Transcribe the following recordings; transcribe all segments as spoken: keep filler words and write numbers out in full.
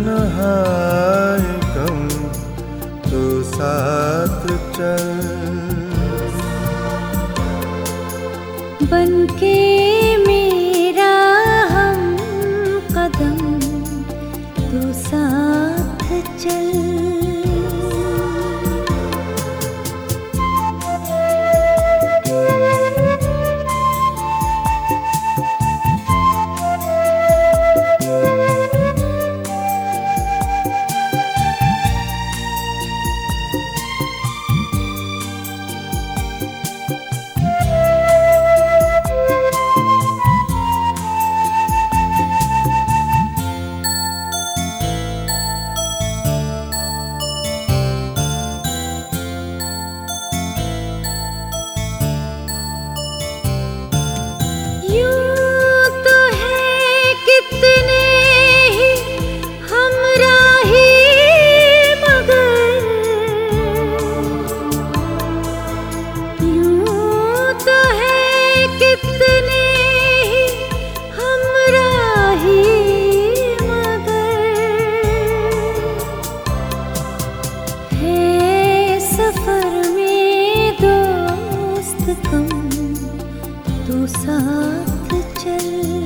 तन्हाई कम तू साथ चल। बनके मेरा हम कदम तू साथ चल। तू साथ चल।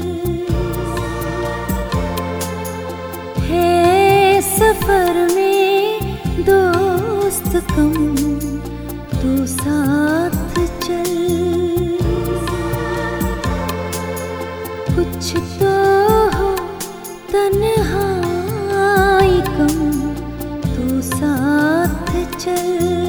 है सफर में दोस्त कम तू साथ चल। कुछ तो हो तन्हाई कम तू साथ चल।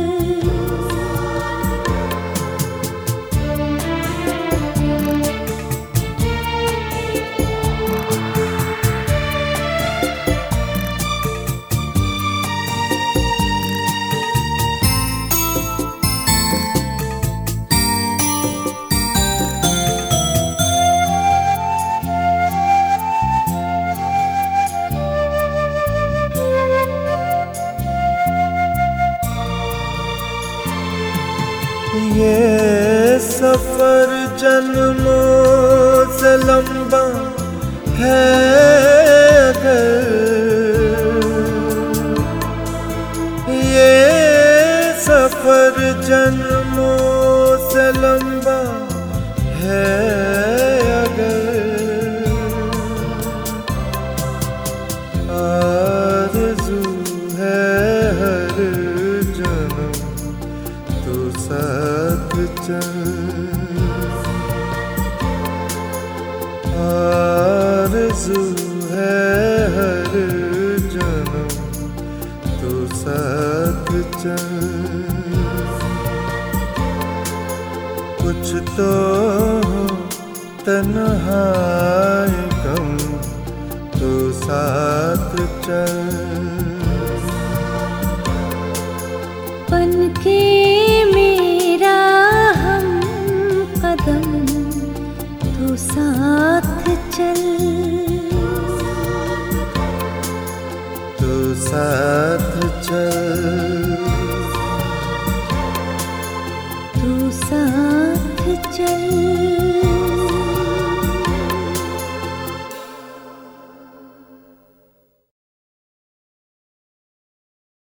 ये सफर जन्मों से लंबा है अगर, ये सफर जन्मों से लंबा है अगर, आरज़ू है हर जन्म तू साथ चल। आरज़ू है हर जन्म तू साथ चल। कुछ तो हो तन्हाई कम तू साथ चल। बनके मेरा हम कदम तू साथ चल। तू साथ चल। तू साथ चल।